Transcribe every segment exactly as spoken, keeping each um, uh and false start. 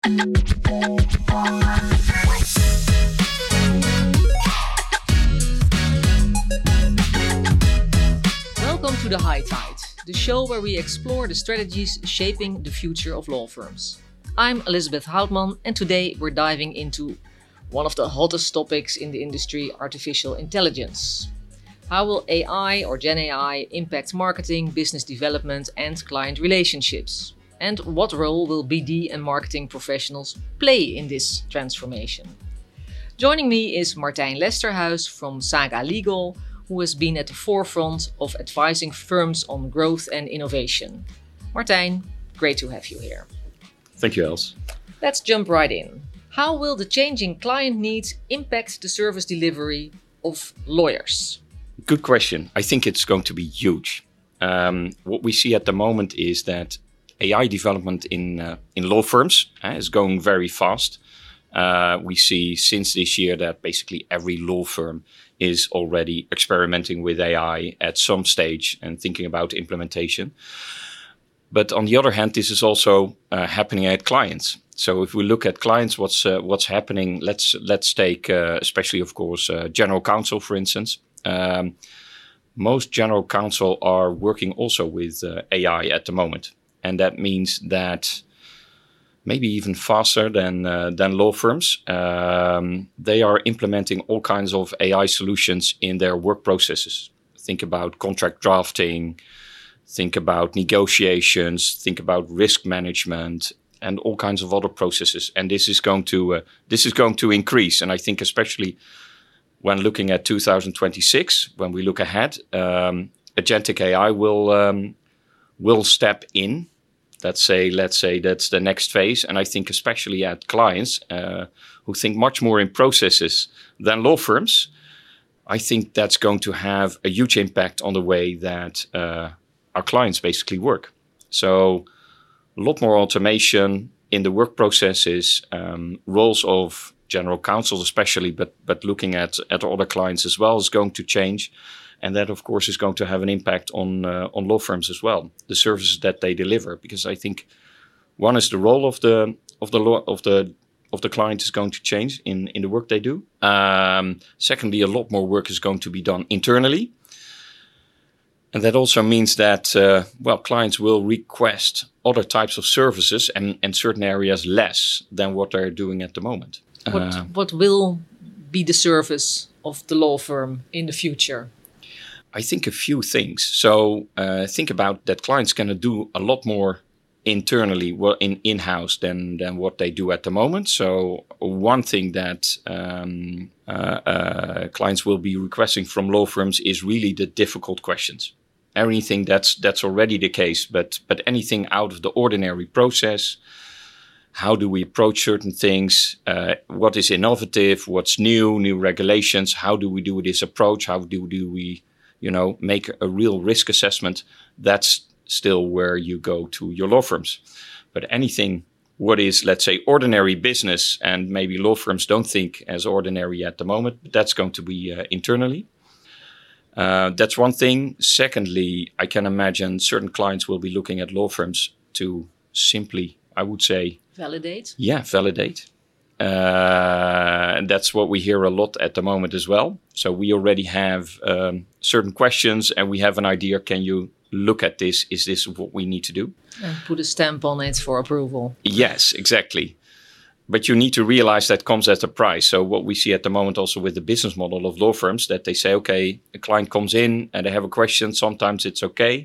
Welcome to The High Tide, the show where we explore the strategies shaping the future of law firms. I'm Elizabeth Houtman, and today we're diving into one of the hottest topics in the industry, artificial intelligence. How will A I or Gen A I impact marketing, business development, and client relationships? And what role will B D and marketing professionals play in this transformation? Joining me is Martijn Lesterhuis from Saga Legal, who has been at the forefront of advising firms on growth and innovation. Martijn, great to have you here. Thank you, Els. Let's jump right in. How will the changing client needs impact the service delivery of lawyers? Good question. I think it's going to be huge. Um, what we see at the moment is that A I development in uh, in law firms uh, is going very fast. Uh, we see since this year that basically every law firm is already experimenting with A I at some stage and thinking about implementation. But on the other hand, this is also uh, happening at clients. So if we look at clients, what's uh, what's happening? Let's let's take uh, especially, of course, uh, general counsel, for instance. Um, most general counsel are working also with uh, A I at the moment, and that means that maybe even faster than uh, than law firms, um, they are implementing all kinds of A I solutions in their work processes. Think about contract drafting. Think about negotiations, think about risk management, and all kinds of other processes. And this is going to uh, this is going to increase. And I think especially when looking at two thousand twenty-six, when we look ahead, um, agentic A I will um, will step in. Let's say let's say that's the next phase. And I think especially at clients uh, who think much more in processes than law firms, I think that's going to have a huge impact on the way that uh, our clients basically work. So a lot more automation in the work processes, um, roles of general counsels especially, but but looking at, at other clients as well is going to change. And that, of course, is going to have an impact on uh, on law firms as well, the services that they deliver. Because I think one is the role of the of the law of the of the client is going to change in, in the work they do. Um, secondly, a lot more work is going to be done internally. And that also means that, uh, well, clients will request other types of services and in certain areas less than what they're doing at the moment. What, Uh, what will be the service of the law firm in the future? I think a few things. So uh, think about that clients can do a lot more internally, well, in in-house than than what they do at the moment. So one thing that um, uh, uh, clients will be requesting from law firms is really the difficult questions. Anything that's that's already the case, but but anything out of the ordinary process. How do we approach certain things? Uh, what is innovative? What's new? New regulations? How do we do this approach? How do, do we, you know, make a real risk assessment? That's still where you go to your law firms. But anything what is, let's say, ordinary business, and maybe law firms don't think as ordinary at the moment, but that's going to be uh, internally. Uh, that's one thing. Secondly, I can imagine certain clients will be looking at law firms to simply, I would say, Validate? Yeah, validate. Uh, and that's what we hear a lot at the moment as well. So we already have um, certain questions and we have an idea. Can you look at this? Is this what we need to do? And put a stamp on it for approval. Yes, exactly. But you need to realize that comes at a price. So what we see at the moment also with the business model of law firms, that they say, okay, a client comes in and they have a question. Sometimes it's okay.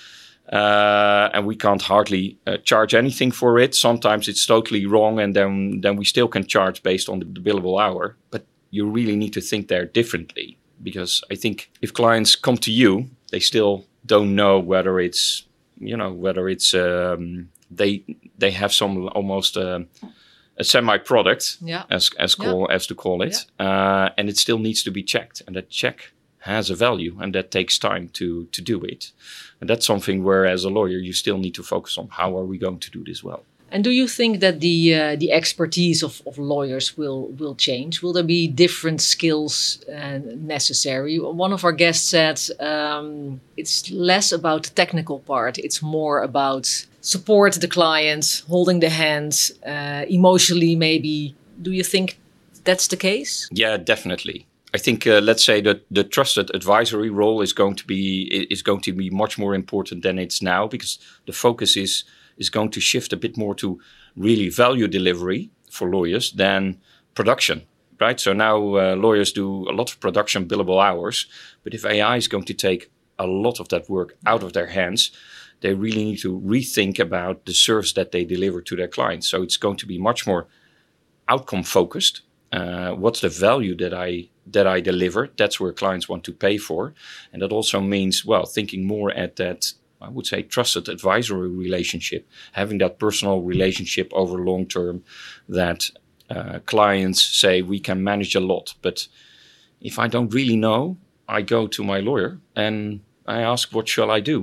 Uh, and we can't hardly uh, charge anything for it. Sometimes it's totally wrong, and then then we still can charge based on the, the billable hour. But you really need to think there differently, because I think if clients come to you, they still don't know whether it's, you know, whether it's um, they they have some almost uh, a semi-product, yeah. as as call yeah. as to call it, yeah. uh, and it still needs to be checked, and that check has a value, and that takes time to to do it. And that's something where, as a lawyer, you still need to focus on how are we going to do this well. And do you think that the uh, the expertise of, of lawyers will will change? Will there be different skills uh, necessary? One of our guests said um, it's less about the technical part. It's more about support the client, holding the hand, uh, emotionally maybe. Do you think that's the case? Yeah, definitely. I think uh, let's say that the trusted advisory role is going to be is going to be much more important than it's now, because the focus is is going to shift a bit more to really value delivery for lawyers than production, right? So now uh, lawyers do a lot of production billable hours, but if A I is going to take a lot of that work out of their hands, they really need to rethink about the service that they deliver to their clients. So it's going to be much more outcome focused. Uh, what's the value that I that I deliver? That's where clients want to pay for. And that also means, well, thinking more at that, I would say, trusted advisory relationship, having that personal relationship over long term, that uh, clients say we can manage a lot. But if I don't really know, I go to my lawyer and I ask, what shall I do?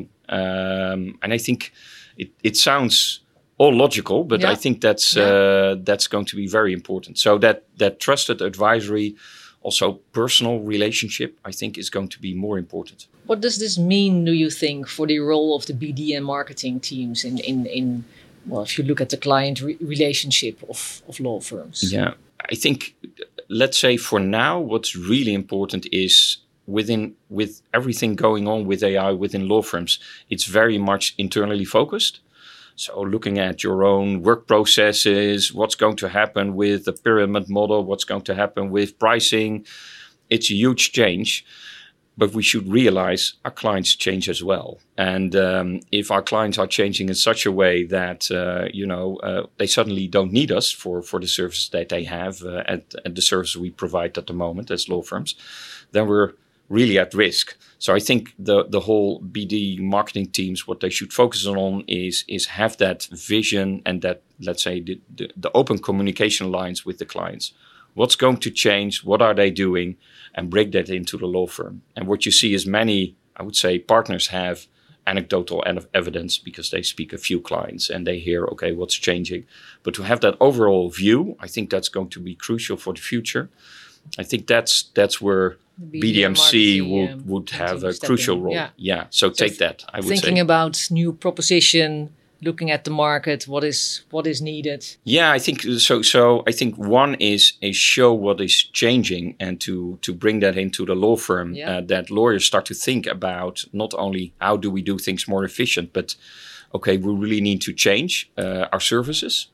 Um, and I think it, it sounds all logical, but yeah. I think that's yeah. uh, that's going to be very important. So that that trusted advisory, also personal relationship, I think is going to be more important. What does this mean, do you think, for the role of the B D and marketing teams in in, in well, if you look at the client re- relationship of, of law firms? Yeah, I think, let's say for now, what's really important is within with everything going on with A I within law firms, it's very much internally focused. So looking at your own work processes, what's going to happen with the pyramid model, what's going to happen with pricing, it's a huge change. But we should realize our clients change as well. And um, if our clients are changing in such a way that, uh, you know, uh, they suddenly don't need us for, for the services that they have uh, and, and the services we provide at the moment as law firms, then we're really at risk. So I think the the whole B D marketing teams, what they should focus on is is have that vision and that, let's say, the, the, the open communication lines with the clients. What's going to change? What are they doing? And break that into the law firm. And what you see is many, I would say, partners have anecdotal evidence because they speak a few clients and they hear, okay, what's changing. But to have that overall view, I think that's going to be crucial for the future. I think that's that's where B D M C would, um, would have a crucial in. role. Yeah. yeah. So, so take that, I would thinking say. Thinking about new proposition, looking at the market, what is what is needed. Yeah, I think so. So I think one is a show what is changing and to to bring that into the law firm, yeah. uh, that lawyers start to think about not only how do we do things more efficient, but okay, we really need to change uh, our services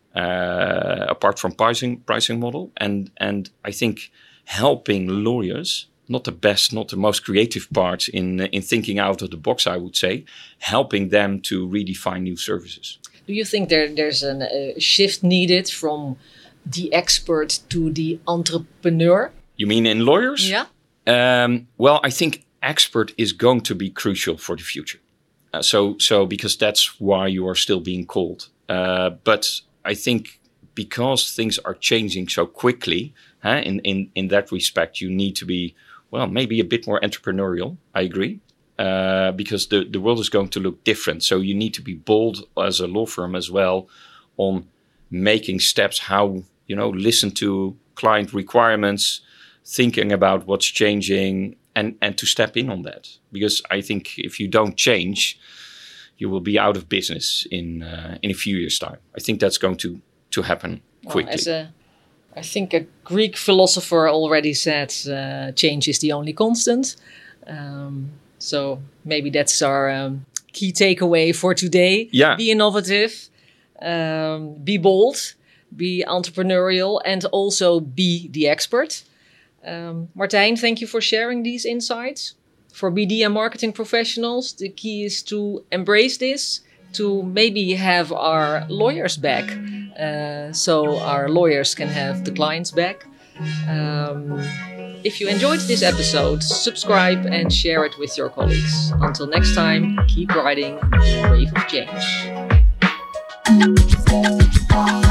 uh, apart from pricing pricing model. And and I think helping lawyers, not the best, not the most creative part in in thinking out of the box, I would say, helping them to redefine new services. Do you think there there's a uh, shift needed from the expert to the entrepreneur? You mean in lawyers? Yeah. Um, well, I think expert is going to be crucial for the future. Uh, so, so because that's why you are still being called. Uh, but I think because things are changing so quickly, huh, in, in, in that respect, you need to be, well, maybe a bit more entrepreneurial. I agree. Uh, because the, the world is going to look different. So you need to be bold as a law firm as well on making steps, how, you know, listen to client requirements, thinking about what's changing and, and to step in on that. Because I think if you don't change, you will be out of business in uh, in a few years' time. I think that's going to, to happen quickly. Well, as a, I think a Greek philosopher already said, uh, change is the only constant. Um, So maybe that's our um, key takeaway for today. Yeah. Be innovative, um, be bold, be entrepreneurial, and also be the expert. Um, Martijn, thank you for sharing these insights. For B D and marketing professionals, the key is to embrace this, to maybe have our lawyers back, uh, so our lawyers can have the clients back. Um, If you enjoyed this episode, subscribe and share it with your colleagues. Until next time, keep riding the wave of change.